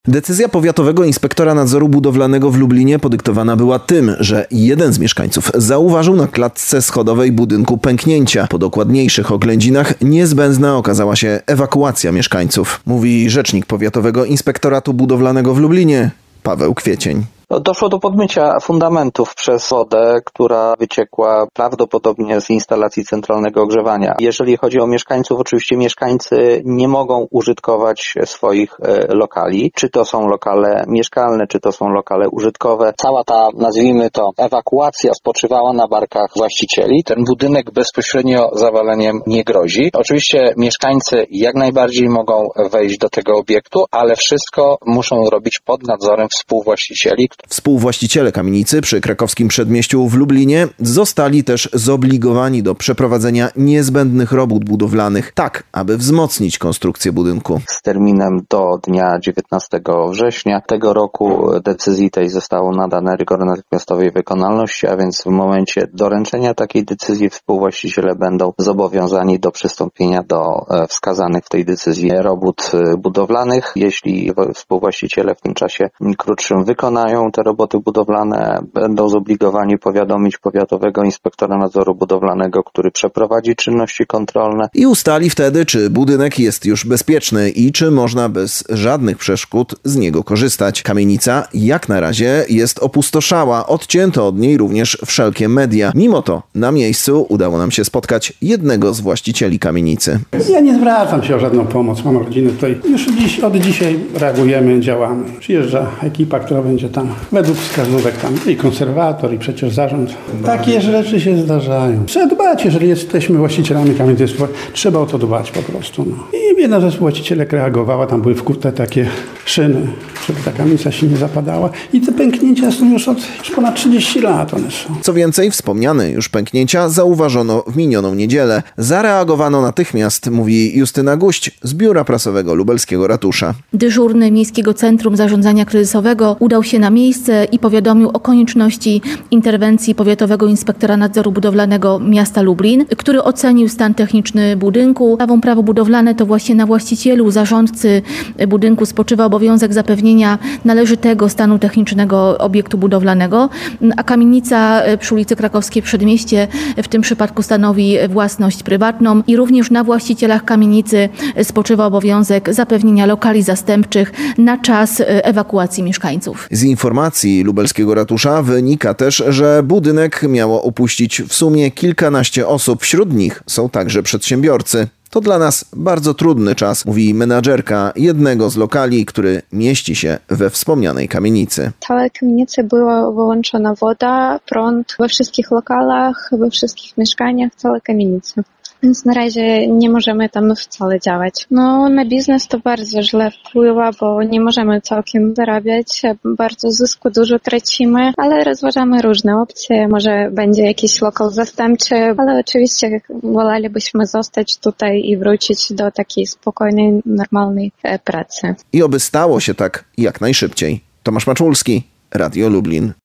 Decyzja powiatowego inspektora nadzoru budowlanego w Lublinie podyktowana była tym, że jeden z mieszkańców zauważył na klatce schodowej budynku pęknięcia. Po dokładniejszych oględzinach niezbędna okazała się ewakuacja mieszkańców, mówi rzecznik Powiatowego Inspektoratu Budowlanego w Lublinie, Paweł Kwiecień. Doszło do podmycia fundamentów przez wodę, która wyciekła prawdopodobnie z instalacji centralnego ogrzewania. Jeżeli chodzi o mieszkańców, oczywiście mieszkańcy nie mogą użytkować swoich lokali, czy to są lokale mieszkalne, czy to są lokale użytkowe. Cała ta, nazwijmy to, ewakuacja spoczywała na barkach właścicieli. Ten budynek bezpośrednio zawaleniem nie grozi. Oczywiście mieszkańcy jak najbardziej mogą wejść do tego obiektu, ale wszystko muszą robić pod nadzorem współwłaścicieli. Współwłaściciele kamienicy przy krakowskim przedmieściu w Lublinie zostali też zobligowani do przeprowadzenia niezbędnych robót budowlanych, tak aby wzmocnić konstrukcję budynku. Z terminem do dnia 19 września tego roku decyzji tej zostało nadane rygor natychmiastowej wykonalności, a więc w momencie doręczenia takiej decyzji współwłaściciele będą zobowiązani do przystąpienia do wskazanych w tej decyzji robót budowlanych. Jeśli współwłaściciele w tym czasie krótszym wykonają te roboty budowlane, będą zobligowani powiadomić powiatowego inspektora nadzoru budowlanego, który przeprowadzi czynności kontrolne i ustali wtedy, czy budynek jest już bezpieczny i czy można bez żadnych przeszkód z niego korzystać. Kamienica jak na razie jest opustoszała, odcięto od niej również wszelkie media. Mimo to na miejscu udało nam się spotkać jednego z właścicieli kamienicy. Ja nie zwracam się o żadną pomoc, mam rodzinę tutaj. Już od dzisiaj reagujemy, działamy. Przyjeżdża ekipa, która będzie tam według wskazówek tam i konserwator, i przecież zarząd. Takie rzeczy się zdarzają. Trzeba dbać, jeżeli jesteśmy właścicielami kamienicy, trzeba o to dbać po prostu. I jedna ze współwłaścicielek reagowała, tam były wkute takie szyny, żeby ta kamienica się nie zapadała. I te pęknięcia są już ponad 30 lat one są. Co więcej, wspomniane już pęknięcia zauważono w minioną niedzielę. Zareagowano natychmiast, mówi Justyna Guść z Biura Prasowego Lubelskiego Ratusza. Dyżurny Miejskiego Centrum Zarządzania Kryzysowego udał się na miejsce i powiadomił o konieczności interwencji Powiatowego Inspektora Nadzoru Budowlanego miasta Lublin, który ocenił stan techniczny budynku. Prawo budowlane to właśnie na właścicielu, zarządcy budynku spoczywa obowiązek zapewnienia należytego stanu technicznego obiektu budowlanego, a kamienica przy ulicy Krakowskiej Przedmieście w tym przypadku stanowi własność prywatną i również na właścicielach kamienicy spoczywa obowiązek zapewnienia lokali zastępczych na czas ewakuacji mieszkańców. Z informacji lubelskiego ratusza wynika też, że budynek miało opuścić w sumie kilkanaście osób. Wśród nich są także przedsiębiorcy. To dla nas bardzo trudny czas, mówi menadżerka jednego z lokali, który mieści się we wspomnianej kamienicy. W całej kamienicy była wyłączona woda, prąd we wszystkich lokalach, we wszystkich mieszkaniach, całej kamienicy. Więc na razie nie możemy tam wcale działać. Na biznes to bardzo źle wpływa, bo nie możemy całkiem zarabiać, bardzo zysku dużo tracimy, ale rozważamy różne opcje. Może będzie jakiś lokal zastępczy, ale oczywiście wolelibyśmy zostać tutaj i wrócić do takiej spokojnej, normalnej pracy. I oby stało się tak jak najszybciej. Tomasz Maczulski, Radio Lublin.